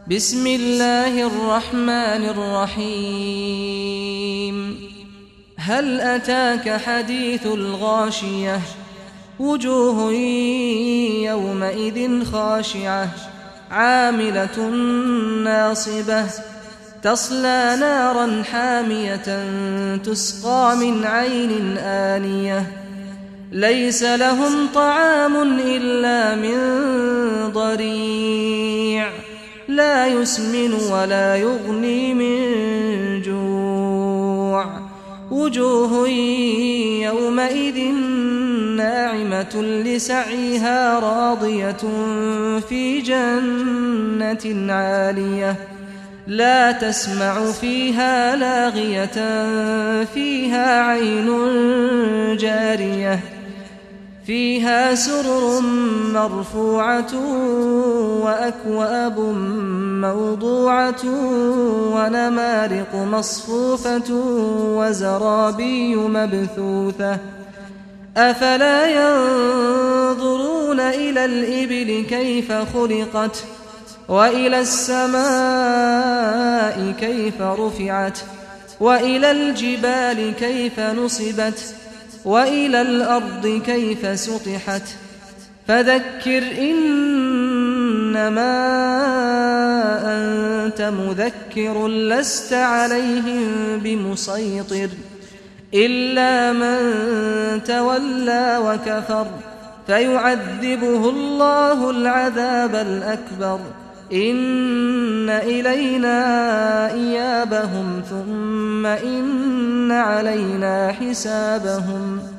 بسم الله الرحمن الرحيم هل أتاك حديث الغاشية وجوه يومئذ خاشعة عاملة ناصبة تصلى نارا حامية تسقى من عين آنية ليس لهم طعام إلا من ضريع لا يسمن ولا يغني من جوع وجوه يومئذ ناعمة لسعيها راضية في جنة عالية لا تسمع فيها لاغية فيها عين جارية فيها سرر مرفوعة وأكواب موضوعة ونمارق مصفوفة وزرابي مبثوثة أفلا ينظرون إلى الإبل كيف خلقت وإلى السماء كيف رفعت وإلى الجبال كيف نصبت وإلى الأرض كيف سطحت فذكر إنما أنت مذكر لست عليهم بمسيطر إلا من تولى وكفر فيعذبه الله العذاب الأكبر إن إلينا إيابهم ثم إن علينا حسابهم